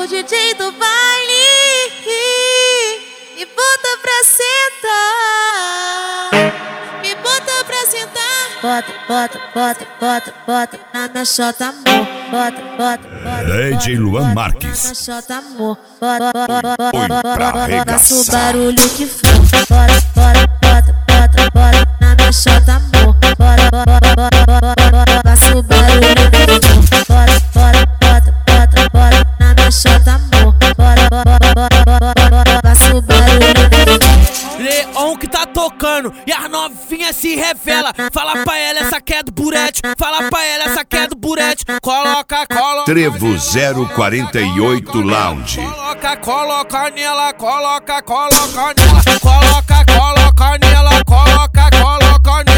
o DJ do baile me bota pra sentar, me bota pra sentar. Bota, bota, bota, bota, bota na minha chota, amor. Bota, bota, bota. DJ Luan Marques. Na chota, amor. Bota, bota, bota, Põe pra bota. arregaçar. Faça o barulho que for. Bota, bota, bota, bota, bota na minha chota, amor. Bota, bota, bota, bota, bota. Faça o barulho que for. Bota, bota, bota, bota, bota na minha chota, amor. Bota, bota, bota, bota, bota. Faça o barulho que for. Leão que tá tocando e as novinhas se revela. Fala pra ela, essa que é do burete. Fala pra ela, essa que é do burete. Coloca, coloca. Trevo 048 Lounge. Coloca, coloca nela, coloca, coloca nela. Coloca, coloca nela, coloca, coloca nela.